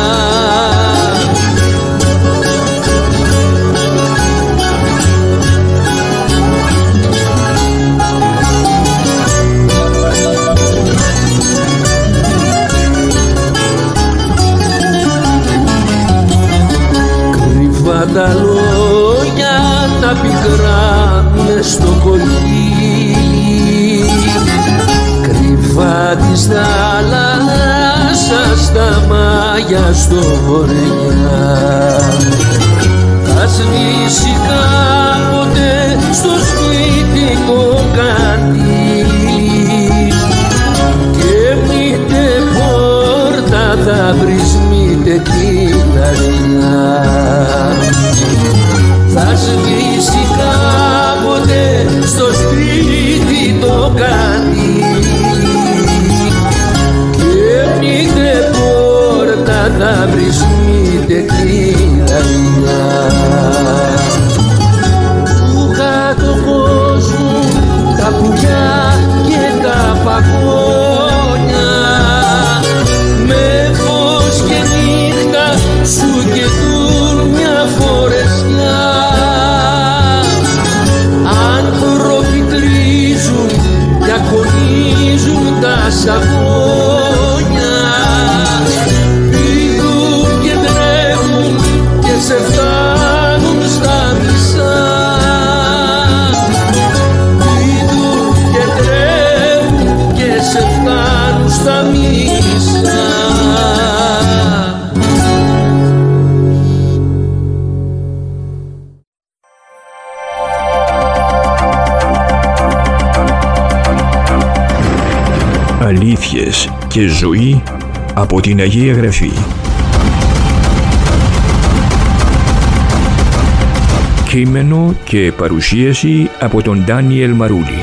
Κρυφά τα λόγια τα πικρά μες στο κολλή κρυφά της θάλασσας τα μάγια στο βορειά θα σβήσει κάποτε στο σπίτι το καντήλι και μήτε πόρτα θα βρεις μήτε κυταριά θα σβήσει κάποτε στο σπίτι το καντήλι και μήτε πόρτα θα βρεις μήτε κυταριά. Του κάτω κόσμου τα πουλιά και τα παγόνια με φως και νύχτα σου καιτούν μια φορεσιά άνθρωποι τρίζουν και αγωνίζουν τα σαγόνια πηδούν και τρέχουν και σε φτάνουν στα μισά πηδούν και τρέχουν και σε φτάνουν στα μισά. Αλήθειες και ζωή από την Αγία Γραφή. Κείμενο και παρουσίαση από τον Ντάνιελ Μαρούλη.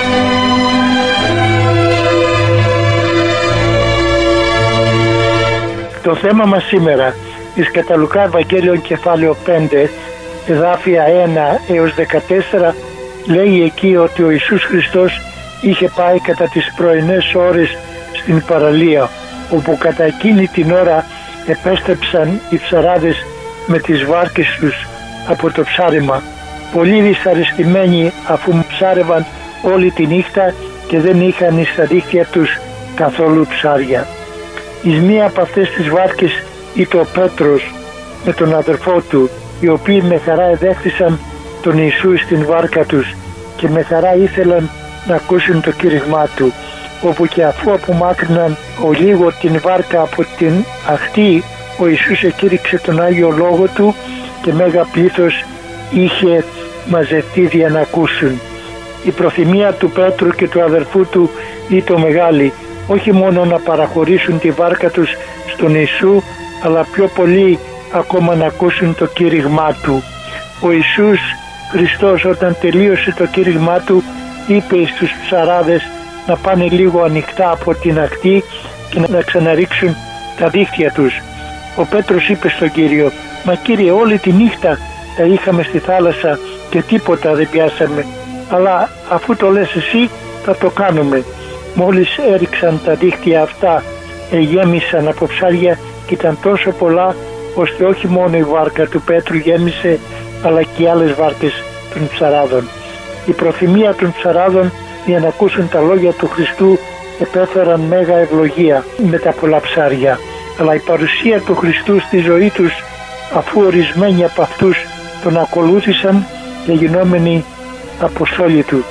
Το θέμα μας σήμερα εις κατά Λουκά Ευαγγέλιο κεφάλαιο πέντε, εδάφια ένα έως δεκατέσσερα, λέει εκεί ότι ο Ιησούς Χριστός είχε πάει κατά τις πρωινές ώρες στην παραλία, όπου κατά εκείνη την ώρα επέστρεψαν οι ψαράδες με τις βάρκες τους από το ψάρεμα, πολύ δυσαρεστημένοι αφού ψάρευαν όλη τη νύχτα και δεν είχαν στα δίχτυα τους καθόλου ψάρια. Εις μία από αυτές τις βάρκες ήταν ο Πέτρος με τον αδερφό του, οι οποίοι με χαρά εδέχθησαν τον Ιησού στην βάρκα τους και με χαρά ήθελαν να ακούσουν το κήρυγμά του, όπου και αφού απομάκρυναν ο λίγο την βάρκα από την ακτή, ο Ιησούς εκήρυξε τον Άγιο Λόγο του και μέγα πλήθος είχε μαζευτεί για να ακούσουν. Η προθυμία του Πέτρου και του αδερφού του ήταν μεγάλη, όχι μόνο να παραχωρήσουν τη βάρκα τους στον Ιησού, αλλά πιο πολύ ακόμα να ακούσουν το κήρυγμά του. Ο Ιησούς Χριστός, όταν τελείωσε το κήρυγμά του, είπε στους ψαράδες να πάνε λίγο ανοιχτά από την ακτή και να ξαναρίξουν τα δίχτυα τους. Ο Πέτρος είπε στον Κύριο: «Μα Κύριε, όλη τη νύχτα τα είχαμε στη θάλασσα και τίποτα δεν πιάσαμε, αλλά αφού το λες εσύ θα το κάνουμε». Μόλις έριξαν τα δίχτυα αυτά, γέμισαν από ψάρια και ήταν τόσο πολλά, ώστε όχι μόνο η βάρκα του Πέτρου γέμισε, αλλά και οι άλλες βάρκες των ψαράδων. Η προθυμία των ψαράδων για να ακούσουν τα λόγια του Χριστού επέφεραν μέγα ευλογία με τα πολλά ψάρια. Αλλά η παρουσία του Χριστού στη ζωή τους, αφού ορισμένοι από αυτούς τον ακολούθησαν και γινόμενοι αποστόλοι του.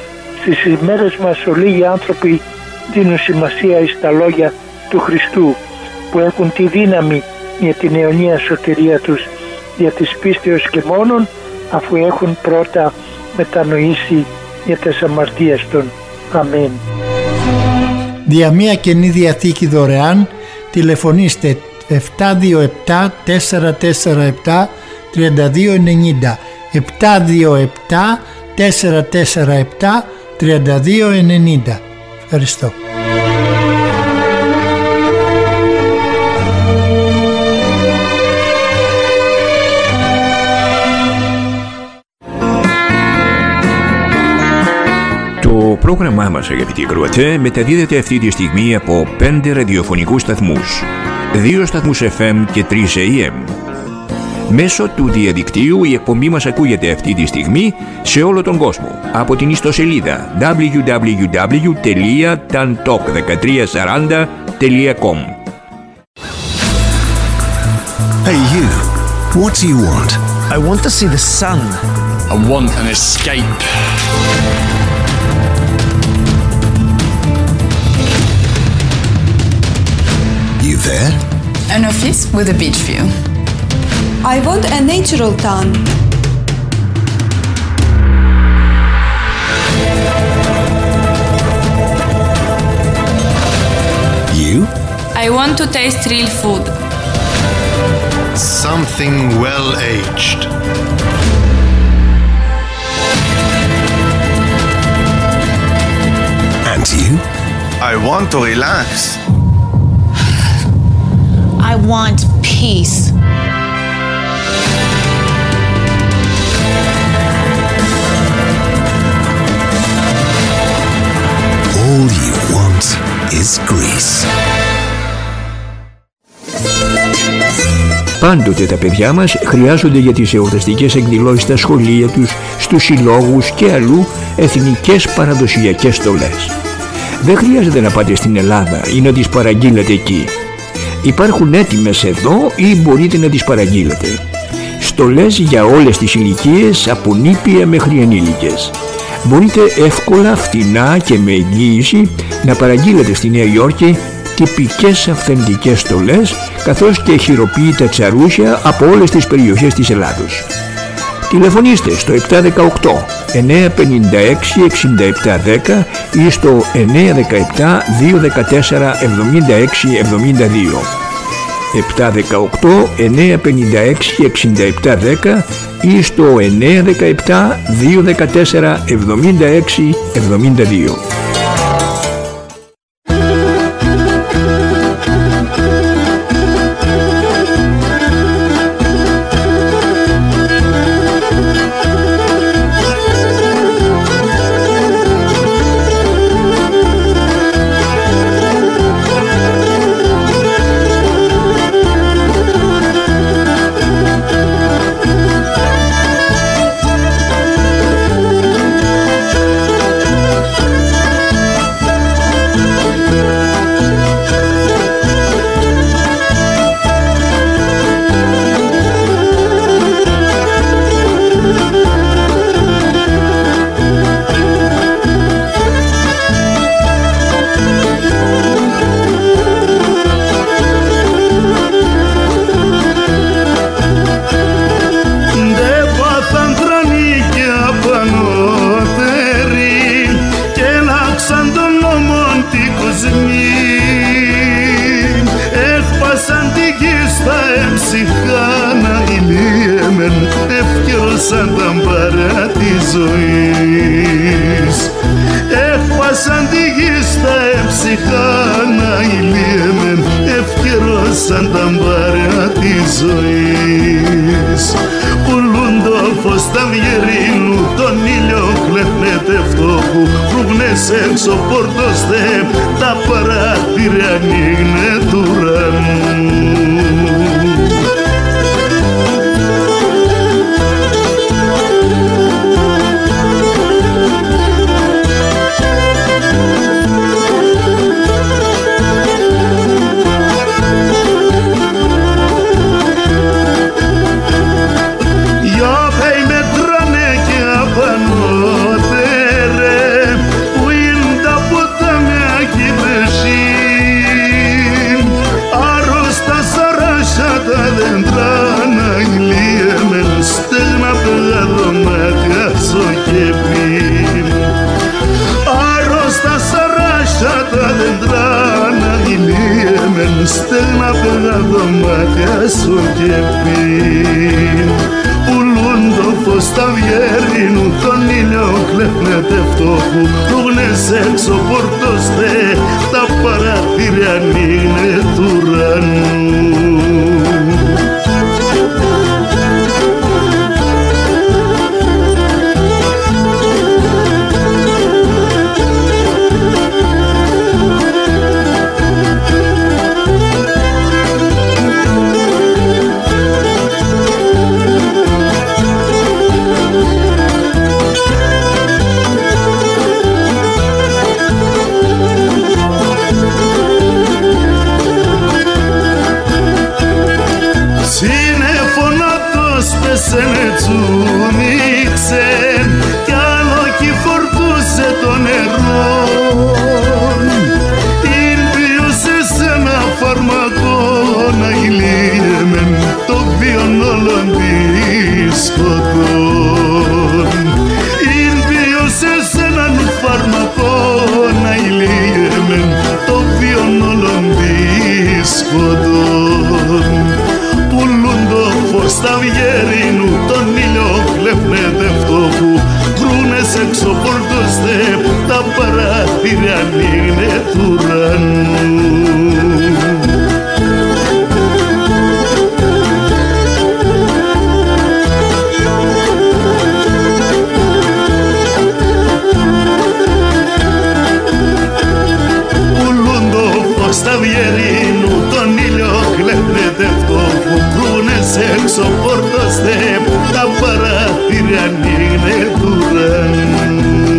Στις ημέρες μας ολίγοι άνθρωποι δίνουν σημασία στα λόγια του Χριστού που έχουν τη δύναμη για την αιωνία σωτηρία τους για της πίστεως και μόνον, αφού έχουν πρώτα μετανοήσει για τις αμαρτίες των. Αμήν. Δια μία Καινή Διαθήκη δωρεάν τηλεφωνήστε επτά δύο επτά τέσσερα τέσσερα επτά τρία δύο εννιά επτά δύο επτά τέσσερα τέσσερα επτά τρία δύο εννιά. Ευχαριστώ. Το πρόγραμμά μας, αγαπητοί ακροατές, μεταδίδεται αυτή τη στιγμή από πέντε ραδιοφωνικούς σταθμούς, δύο σταθμούς εφ εμ και τρεις έι εμ. Μέσω του διαδικτύου η εκπομπή μας ακούγεται αυτή τη στιγμή σε όλο τον κόσμο από την ιστοσελίδα double-u double-u double-u τελεία tantalk δεκατρία σαράντα τελεία com. Hey you, what do you want? I want to see the sun. I want an escape. You there? An office with a beach view. I want a natural town. You? I want to taste real food. Something well-aged. And you? I want to relax. I want peace. All you want is Greece. Πάντοτε τα παιδιά μας χρειάζονται για τις εορταστικές εκδηλώσεις στα σχολεία τους, στους συλλόγους και αλλού εθνικές παραδοσιακές στολές. Δεν χρειάζεται να πάτε στην Ελλάδα ή να τις παραγγείλετε εκεί. Υπάρχουν έτοιμες εδώ ή μπορείτε να τις παραγγείλετε. Στολές για όλες τις ηλικίες, από νήπια μέχρι ενήλικες. Μπορείτε εύκολα, φθηνά και με εγγύηση να παραγγείλετε στη Νέα Υόρκη τυπικές αυθεντικές στολές, καθώς και χειροποίητα τσαρούσια από όλες τις περιοχές της Ελλάδος. Τηλεφωνήστε στο επτά ένα οκτώ εννιά πέντε έξι εξήντα επτά δέκα ή στο εννιά ένα επτά δύο ένα τέσσερα εβδομήντα έξι εβδομήντα δύο. επτά ένα οκτώ εννιά πέντε έξι εξήντα επτά δέκα ή στο εννιά ένα επτά δύο ένα τέσσερα εβδομήντα έξι εβδομήντα δύο. Έξω πόρτος δε τα παράθυρα ανοίγνε του ουρανού. στεγνά πεγά δωμάτια σου και πιν. Πουλούν το φως τα βιερίνου, τον ήλιο κλέφνεται φτώχου. Ρούγνες έξω πόρτος δε, τα παραθύρια ανοίγνε του ουρανού. Πέσαινε τσουμίξεν κι άλλο κι φορτούσε το νερό. Την πιούσε σε ένα φάρμακο να γλύεμεν το βίον όλων δίσκοτων. Την πιούσε σε έναν φάρμακο να γλύεμεν το βίον όλων δίσκοτων. Πουλούν το φως τα βιερίνου, τον ήλιο κλέφνεται φτώχου. Κρούνες έξω πόρτος δε, τα παράθυρια ανοίγνε του ουρανού. Πουλούν το φως τα βιερίνου, τον ήλιο κλέφνεται φτώχου. Κρούνες έξω πόρτος δε, τα παράθυρια ανοίγνε του ουρανού.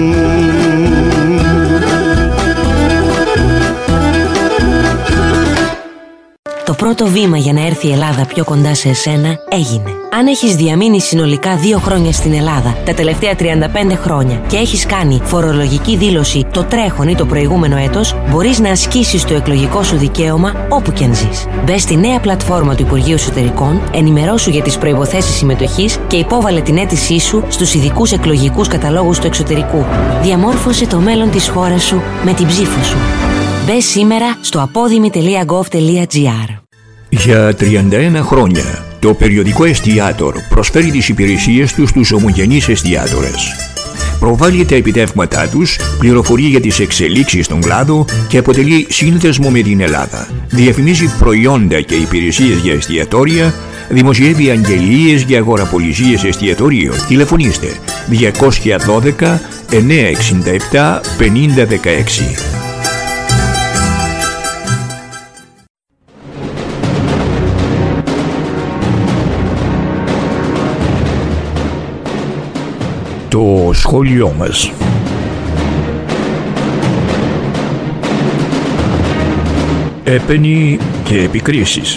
Το πρώτο βήμα για να έρθει η Ελλάδα πιο κοντά σε εσένα έγινε. Αν έχεις διαμείνει συνολικά δύο χρόνια στην Ελλάδα τα τελευταία τριάντα πέντε χρόνια και έχεις κάνει φορολογική δήλωση το τρέχον ή το προηγούμενο έτος, μπορείς να ασκήσεις το εκλογικό σου δικαίωμα όπου και αν ζεις. Μπες στη νέα πλατφόρμα του Υπουργείου Εσωτερικών, ενημερώσου για τις προϋποθέσεις συμμετοχής και υπόβαλε την αίτησή σου στους ειδικούς εκλογικούς καταλόγους του εξωτερικού. Διαμόρφωσε το μέλλον της χώρας σου με την ψήφο σου. Μπες σήμερα στο απόδημη τελεία γκοβ τελεία τζι άρ. Για τριάντα ένα χρόνια, το περιοδικό Εστιάτορ προσφέρει τις υπηρεσίες του στους ομογενείς εστιάτορες. Προβάλλει τα επιτεύγματά τους, πληροφορεί για τις εξελίξεις στον κλάδο και αποτελεί σύνδεσμο με την Ελλάδα. Διαφημίζει προϊόντα και υπηρεσίες για εστιατόρια, δημοσιεύει αγγελίες για αγοραπολισίες εστιατορίων. Τηλεφωνήστε διακόσια δώδεκα εννιακόσια εξήντα επτά πενήντα δεκαέξι. Το σχόλιο μας. Έπαινοι και επικρίσεις.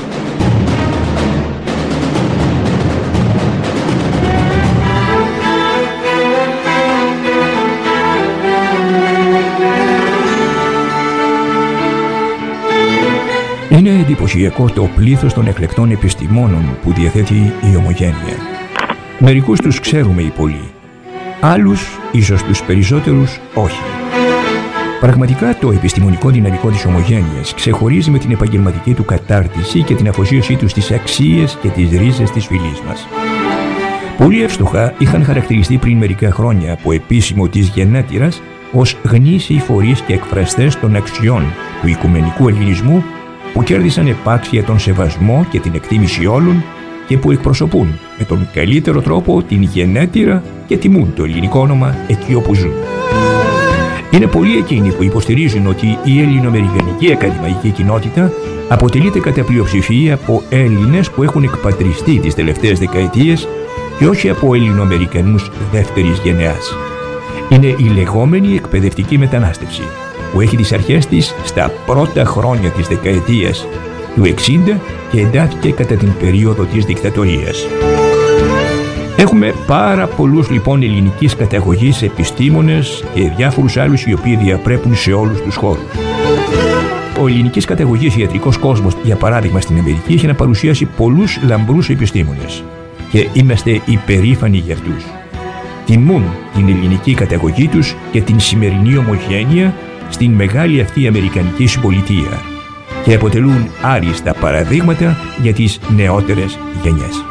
Είναι εντυπωσιακό το πλήθος των εκλεκτών επιστημόνων που διαθέτει η Ομογένεια. Μερικούς τους ξέρουμε οι πολλοί, άλλους, ίσως τους περισσότερους, όχι. Πραγματικά το επιστημονικό δυναμικό της Ομογένειας ξεχωρίζει με την επαγγελματική του κατάρτιση και την αφοσίωσή του στις αξίες και τις ρίζες της φυλής μας. Πολύ εύστοχα είχαν χαρακτηριστεί πριν μερικά χρόνια από επίσημο της γενέτειρας ως γνήσιοι φορείς και εκφραστές των αξιών του οικουμενικού ελληνισμού που κέρδισαν επάξια τον σεβασμό και την εκτίμηση όλων και που εκπροσωπούν με τον καλύτερο τρόπο την γενέτειρα και τιμούν το ελληνικό όνομα εκεί όπου ζουν. Είναι πολλοί εκείνοι που υποστηρίζουν ότι η ελληνοαμερικανική ακαδημαϊκή κοινότητα αποτελείται κατά πλειοψηφία από Έλληνες που έχουν εκπατριστεί τις τελευταίες δεκαετίες και όχι από Ελληνοαμερικανούς δεύτερης γενεάς. Είναι η λεγόμενη εκπαιδευτική μετανάστευση που έχει τις αρχές της στα πρώτα χρόνια της δεκαετίας του εξήντα και εντάθηκε κατά την περίοδο της δικτατορίας. Έχουμε πάρα πολλούς λοιπόν ελληνικής καταγωγής επιστήμονες και διάφορους άλλους οι οποίοι διαπρέπουν σε όλους τους χώρους. Ο ελληνικής καταγωγής ιατρικός κόσμος, για παράδειγμα στην Αμερική, έχει να παρουσιάσει πολλούς λαμπρούς επιστήμονες και είμαστε υπερήφανοι για αυτούς. Τιμούν την ελληνική καταγωγή τους και την σημερινή ομογένεια στην μεγάλη αυτή αμερικανική συμπολιτεία. και αποτελούν άριστα παραδείγματα για τις νεότερες γενιές.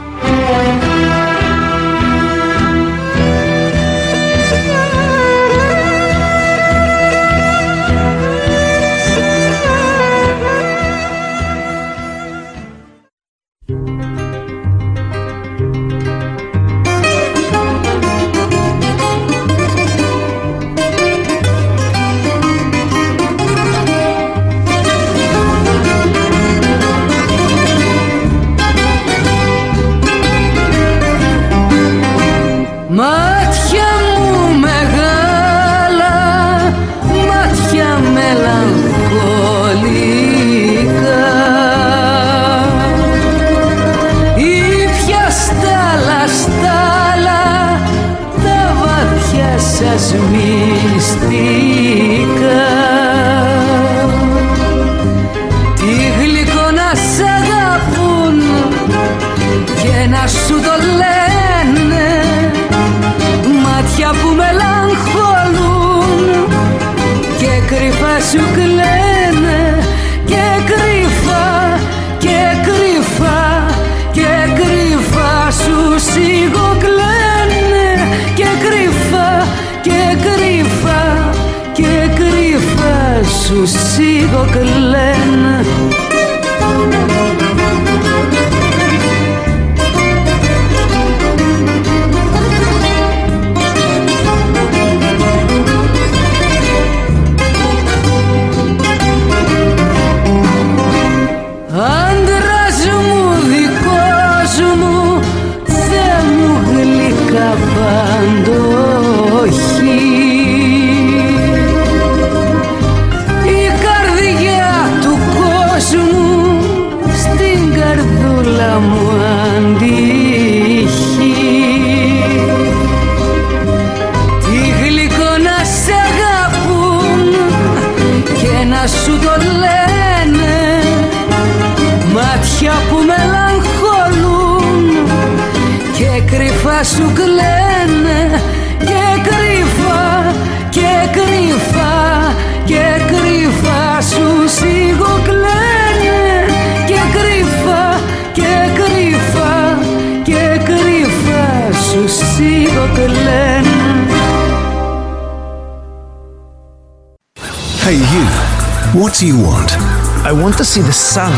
Hey you, what do you want? I want to see the sun.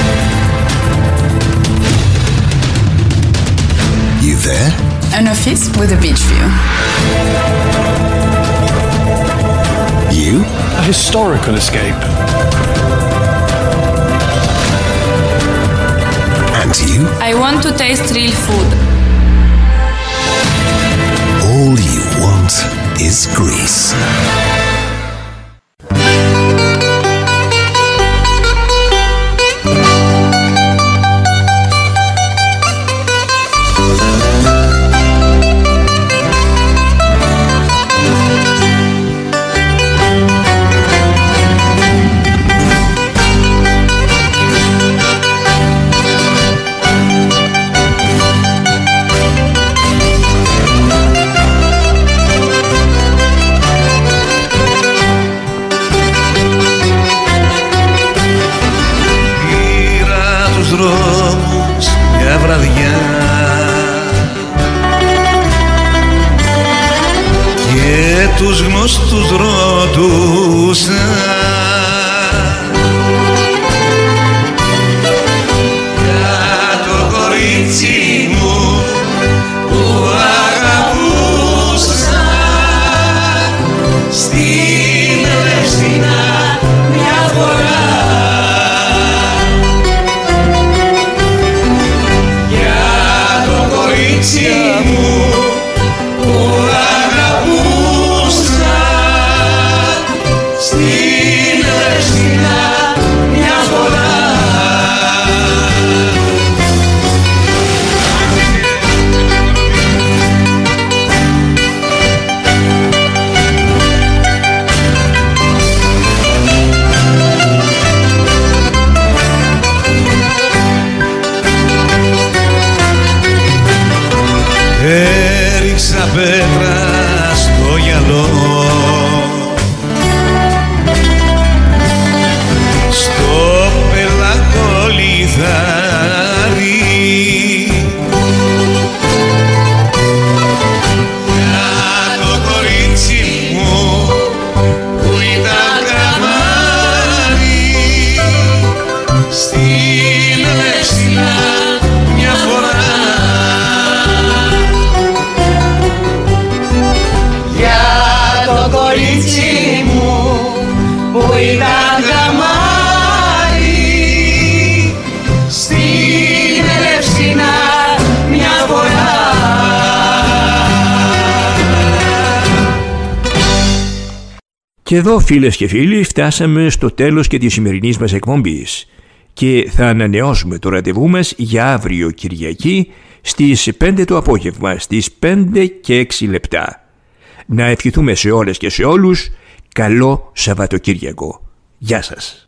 You there? An office with a beach view. You? A historical escape. And you? I want to taste real food. All you want is Greece. Τους γνωστούς ρωτούσα για το κορίτσι μου που αγαπούσα στην Ελευσίνα μια φορά, για το κορίτσι μου που αγαπούσα ήταν καμάρι στην Ελευσίνα μια φορά. Και εδώ, φίλες και φίλοι, φτάσαμε στο τέλος και της σημερινής μας εκπομπής και θα ανανεώσουμε το ραντεβού μας για αύριο Κυριακή στις πέντε το απόγευμα, στις πέντε και έξι λεπτά. Να ευχηθούμε σε όλες και σε όλους καλό Σαββατοκύριακο. Γεια σας.